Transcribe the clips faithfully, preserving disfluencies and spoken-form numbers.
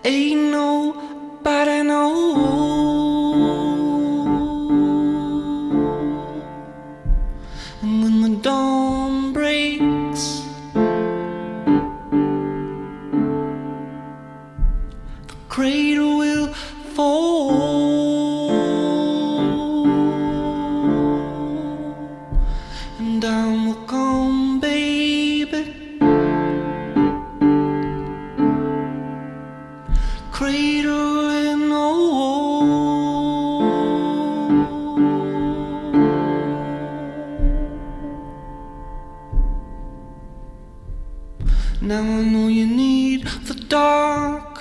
ain't nobody know. And when the dawn breaks, the cradle will fall, and down will come, baby, cradle and all. Now I know you need the dark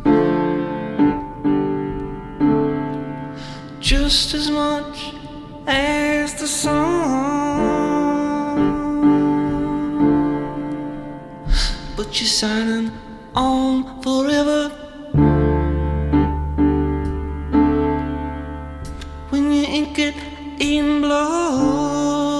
just as much as the sun, but you're signing on forever when you ink it in blood.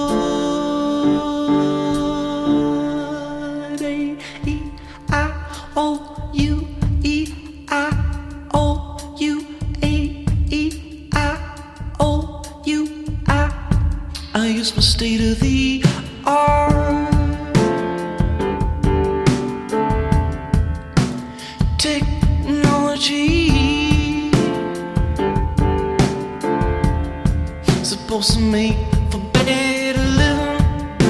A E I O U E I O U A E I O U I. I use my state of the art technology, supposed to make for better living,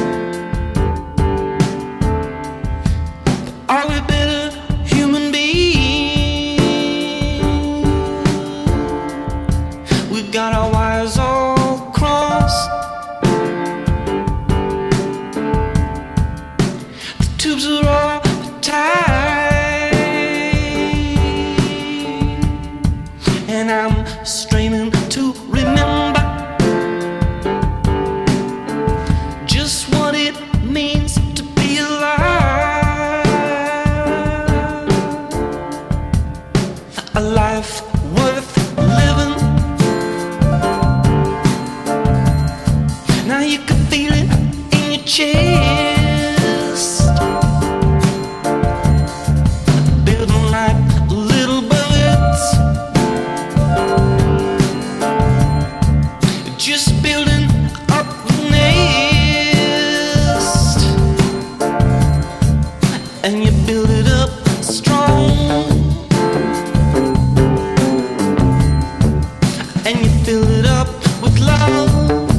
but are we better human beings? We've got our wires all crossed, the tubes are all tied, and I'm straining to remember just what it means to be alive, a life worth living. Now you can feel it in your chest, building like little bullets, just building up the nest, and you build it up strong, and you fill it up with love,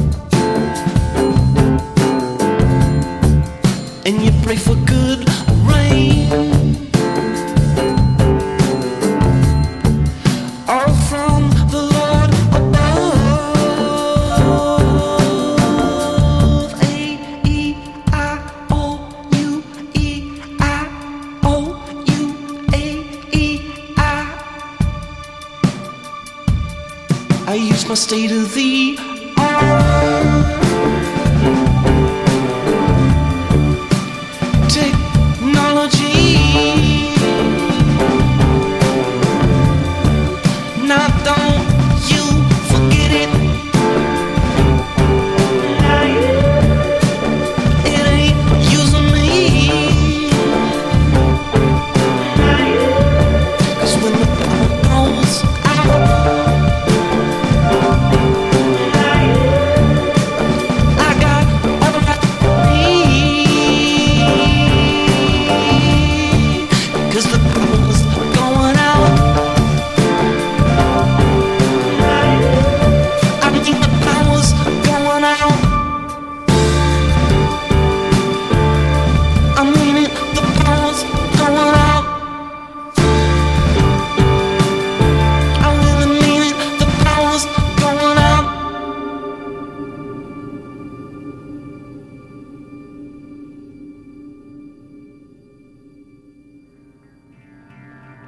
and you pray for good rain, all from the Lord above. A E I O U E I O U A E I. I use my state of the